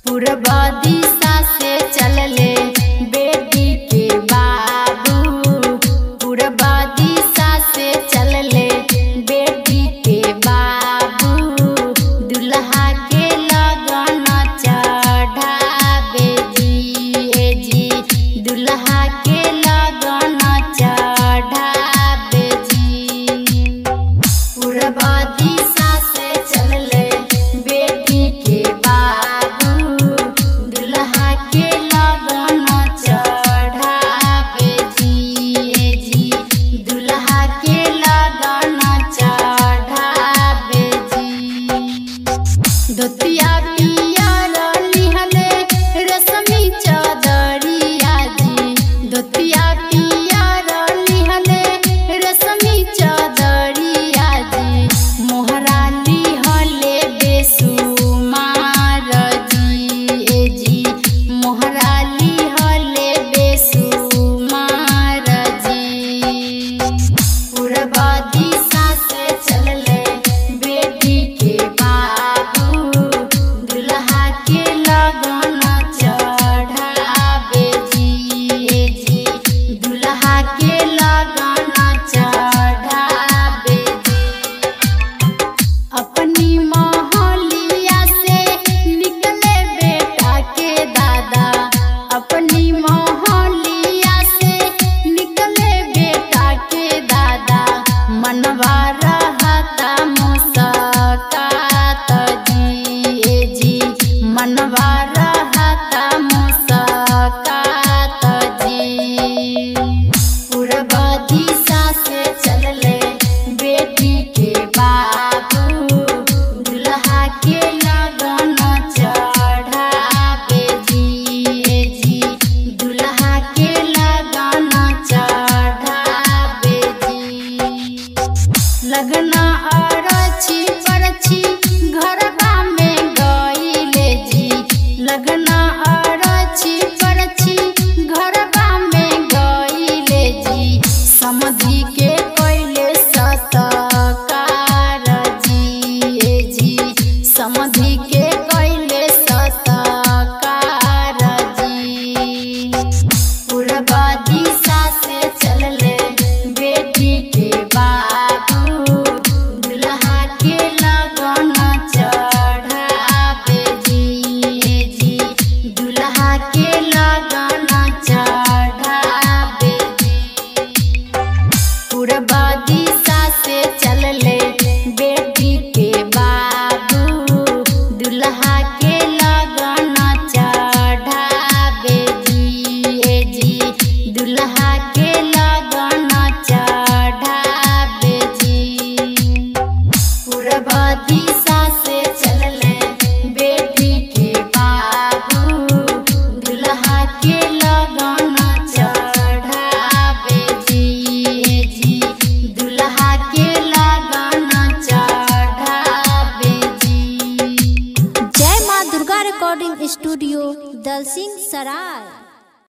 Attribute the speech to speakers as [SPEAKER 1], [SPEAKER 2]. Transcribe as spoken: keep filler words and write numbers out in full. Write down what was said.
[SPEAKER 1] पूर्वा दिशा से चलले बेटी के बाबू, पूर्वा दिशा से चलले बेटी के बाबू, दुल्हा के लगन चढ़ावे जी ए जी, दुल्हा के लगन चढ़ावे जी। पूर्वा दिशा से चलले बेटी के बाबू, दुल्हा के लगन चढ़ावे जी ए जी, दुल्हा के लगन चढ़ावे जी। धोतिया पियर लिहले रेशमी चदरिया जी, धोतिया पियर लिहले रेशमी चदरिया जी, मोहरा लिहले बेसुमार जी ए जी, मोहरा लिहले बेसुमार जी। पूर्वा दिशा से चलले बेटी के बाबू, दुल्हा के लगन चढ़ावे जी ए जी, दुल्हा के लगन चढ़ावे जी। अपनी मोहलिया से निकले बेटा के दादा, अपनी मोहलिया से निकले बेटा के दादा, मनवा रहता मुस्कात जी ए जी, मनवा रहता मुस्कात जी। पूर्वा दिशा से चलले बेटी के बाबू, दुल्हा के लगन चढ़ावे जी ए जी, दुल्हा के लगन चढ़ावे जी। लगना अरछी परछी घरबा में गइले जी, लगना अरछी परछी घरबा में गइले जी, समधी के कइले सत्कार जी ए जी, समधी के कइले सत्कार जी। पूर्वा दिशा से चलले बेटी के बाबू, दुल्हा के लगन चढ़ावे जी ए जी, दुल्हा के लगन चढ़ावे जी। पूर्वा दिशा से चलले बेटी के बाबू, दुल्हा के लगन चढ़ावे जी ए जी, दुल्हा के लगन चढ़ावे जी। पूर्वा दिशा से चलले बेटी के बाबू, दुल्हा के लगन चढ़ावे जी ए जी, दुल्हा के लगन चढ़ावे जी।
[SPEAKER 2] जय माँ दुर्गा रिकॉर्डिंग स्टूडियो दलसिंह सराय।